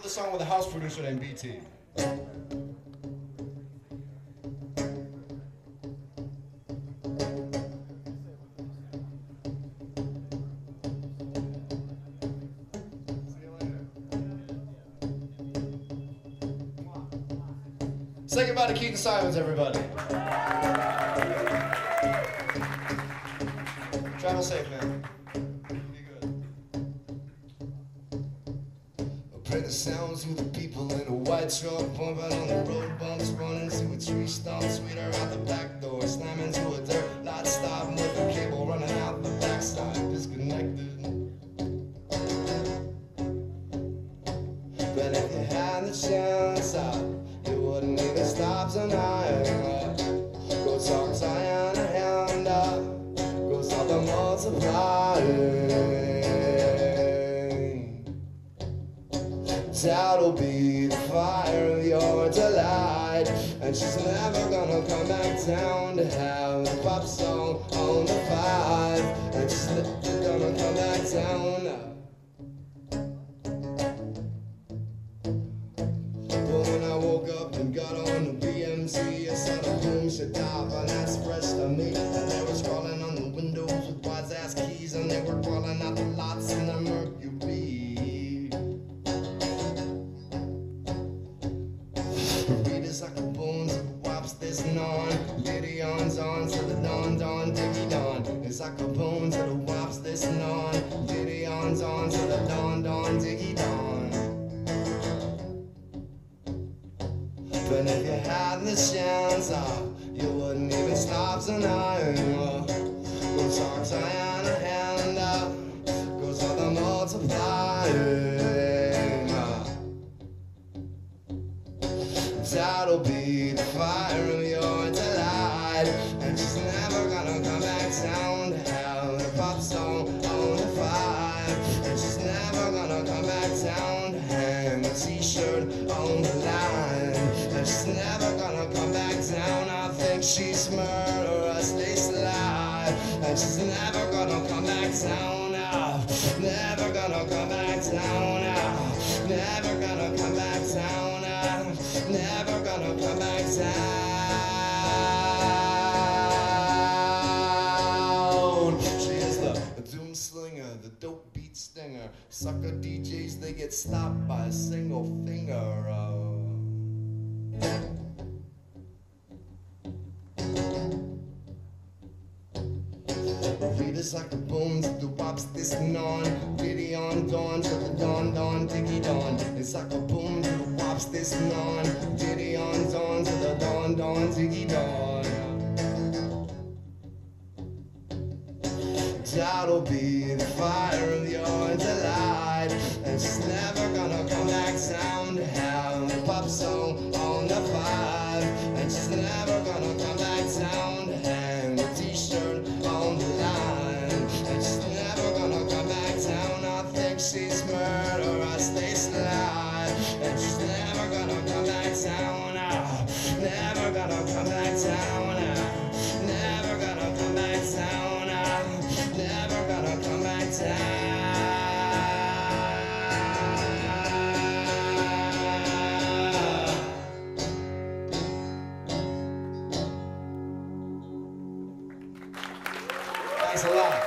the song with a house producer named BT. Say goodbye to Keaton Simons, everybody. Travel safe, man. Be good. Play the sounds of the people in a white truck, bumping on the road bumps, running to a tree stump, sweeter out the back door, slamming to a dirt lot, stop with the cable running out the backside, disconnected. But if you had the chance, you wouldn't even stop tonight. Go talk to Anna and go stop the multiplying. That'll be the fire of your delight, and she's never gonna come back down to have the pop song on the 5, and she's never gonna come back down. When I woke up and got on the BMT, I saw the boom shut off, and that's fresh to me. And they were scrawling on the windows with wise ass keys, and they were crawling out the lots in the Mercury. Readers like the bones of the wops, this non. Gideon's on to the dawn, dawn, diggy dawn. It's like the bones of the wops, this non. Gideon's on to the dawn, dawn, diggy dawn. But if you had the chance, you wouldn't even stop tonight. Go talk to Anna and go to the multiplying. That'll be the fire of your delight, and she's never gonna come back down to have the pop song on the 5, and she's never gonna come back down to hang a t-shirt on the line. She's never gonna come back down. I think she's murderously sly. And she's never gonna come back down. Never gonna come back down. Never gonna come back down. Never gonna come back down. She is the doom slinger, the dope beat stinger. Sucker DJs, they get stopped by a single finger. Readers like the bones of the wops, this non. Gideon dawn to the dawn, dawn, diggy dawn. It's like a boom to the wops, this non. Gideon dawn to the dawn, dawn, diggy dawn. That'll be the fire of your delight, and she's never gonna come back down to have the pop song on the 5, and she's never gonna come back down to hang the t-shirt on the line, and she's never gonna come back down. I think she's murderously sly, and she's never gonna come back down. Never gonna come back down. Never gonna come back down. Never gonna come back down. Thanks a lot.